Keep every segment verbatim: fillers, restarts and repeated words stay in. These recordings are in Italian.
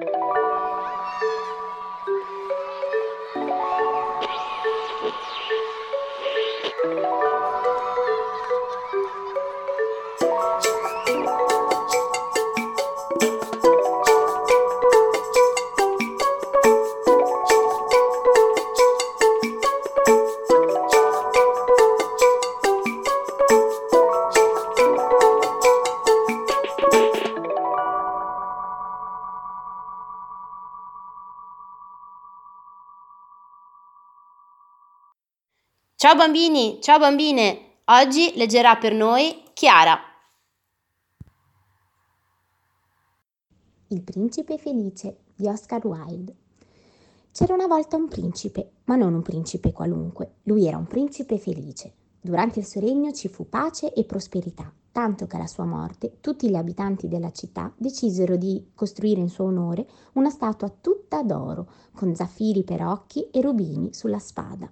Ciao bambini, ciao bambine, oggi leggerà per noi Chiara. Il principe felice di Oscar Wilde. C'era una volta un principe, ma non un principe qualunque, lui era un principe felice. Durante il suo regno ci fu pace e prosperità, tanto che alla sua morte tutti gli abitanti della città decisero di costruire in suo onore una statua tutta d'oro, con zaffiri per occhi e rubini sulla spada.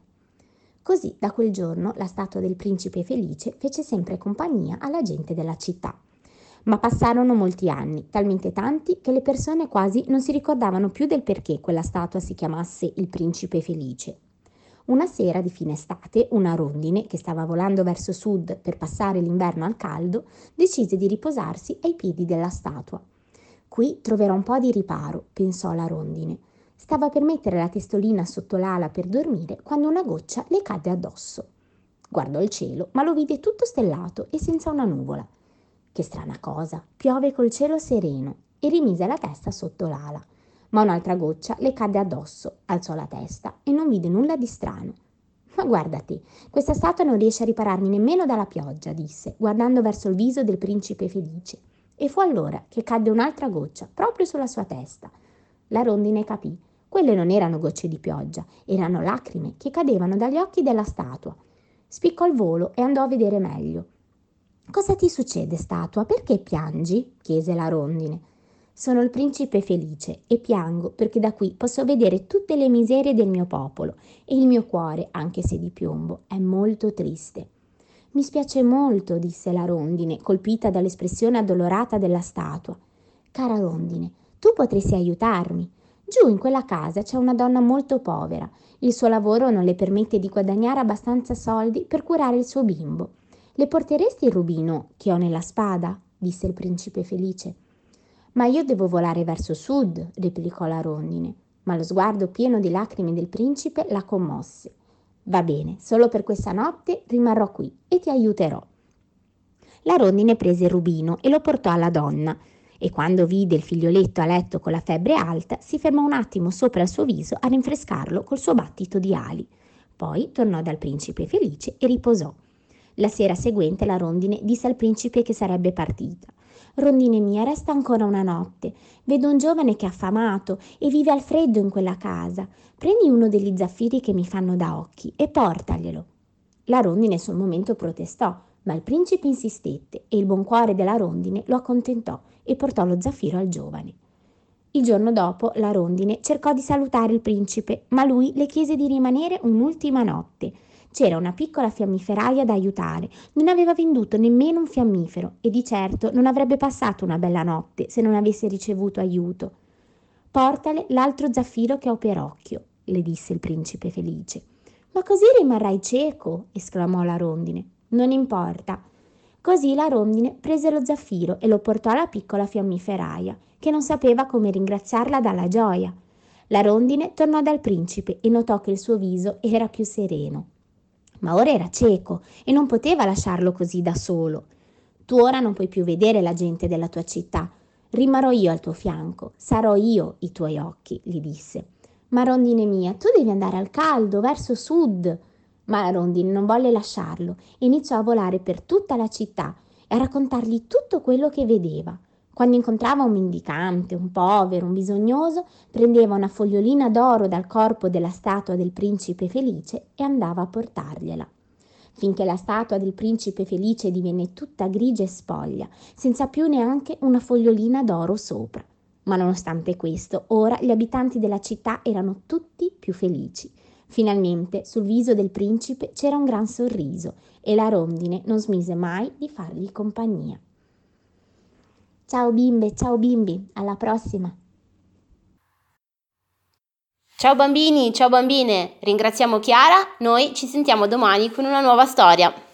Così da quel giorno la statua del principe felice fece sempre compagnia alla gente della città. Ma passarono molti anni, talmente tanti che le persone quasi non si ricordavano più del perché quella statua si chiamasse il principe felice. Una sera di fine estate, una rondine, che stava volando verso sud per passare l'inverno al caldo, decise di riposarsi ai piedi della statua. Qui troverò un po' di riparo, pensò la rondine. Stava per mettere la testolina sotto l'ala per dormire quando una goccia le cadde addosso. Guardò il cielo, ma lo vide tutto stellato e senza una nuvola. Che strana cosa, piove col cielo sereno, e rimise la testa sotto l'ala. Ma un'altra goccia le cadde addosso, alzò la testa e non vide nulla di strano. Ma guarda te, questa statua non riesce a ripararmi nemmeno dalla pioggia, disse, guardando verso il viso del principe felice. E fu allora che cadde un'altra goccia, proprio sulla sua testa. La rondine capì. Quelle non erano gocce di pioggia, erano lacrime che cadevano dagli occhi della statua. Spiccò il volo e andò a vedere meglio. «Cosa ti succede, statua? Perché piangi?» chiese la rondine. «Sono il principe felice e piango perché da qui posso vedere tutte le miserie del mio popolo e il mio cuore, anche se di piombo, è molto triste». «Mi spiace molto», disse la rondine, colpita dall'espressione addolorata della statua. «Cara rondine, tu potresti aiutarmi. Giù in quella casa c'è una donna molto povera. Il suo lavoro non le permette di guadagnare abbastanza soldi per curare il suo bimbo. Le porteresti il rubino che ho nella spada?» disse il principe felice. «Ma io devo volare verso sud», replicò la rondine, ma lo sguardo pieno di lacrime del principe la commosse. «Va bene, solo per questa notte rimarrò qui e ti aiuterò». La rondine prese il rubino e lo portò alla donna, e quando vide il figlioletto a letto con la febbre alta, si fermò un attimo sopra il suo viso a rinfrescarlo col suo battito di ali. Poi tornò dal principe felice e riposò. La sera seguente la rondine disse al principe che sarebbe partita. «Rondine mia, resta ancora una notte. Vedo un giovane che è affamato e vive al freddo in quella casa. Prendi uno degli zaffiri che mi fanno da occhi e portaglielo». La rondine sul momento protestò, ma il principe insistette e il buon cuore della rondine lo accontentò e portò lo zaffiro al giovane. Il giorno dopo la rondine cercò di salutare il principe, ma lui le chiese di rimanere un'ultima notte. C'era una piccola fiammiferaia da aiutare, non aveva venduto nemmeno un fiammifero e di certo non avrebbe passato una bella notte se non avesse ricevuto aiuto. «Portale l'altro zaffiro che ho per occhio», le disse il principe felice. «Ma così rimarrai cieco», esclamò la rondine. «Non importa». Così la rondine prese lo zaffiro e lo portò alla piccola fiammiferaia, che non sapeva come ringraziarla dalla gioia. La rondine tornò dal principe e notò che il suo viso era più sereno. Ma ora era cieco e non poteva lasciarlo così da solo. «Tu ora non puoi più vedere la gente della tua città. Rimarrò io al tuo fianco, sarò io i tuoi occhi», gli disse. «Ma rondine mia, tu devi andare al caldo, verso sud». Ma la rondine non volle lasciarlo e iniziò a volare per tutta la città e a raccontargli tutto quello che vedeva. Quando incontrava un mendicante, un povero, un bisognoso, prendeva una fogliolina d'oro dal corpo della statua del principe felice e andava a portargliela. Finché la statua del principe felice divenne tutta grigia e spoglia, senza più neanche una fogliolina d'oro sopra. Ma nonostante questo, ora gli abitanti della città erano tutti più felici. Finalmente sul viso del principe c'era un gran sorriso e la rondine non smise mai di fargli compagnia. Ciao bimbe, ciao bimbi, alla prossima! Ciao bambini, ciao bambine, ringraziamo Chiara, noi ci sentiamo domani con una nuova storia.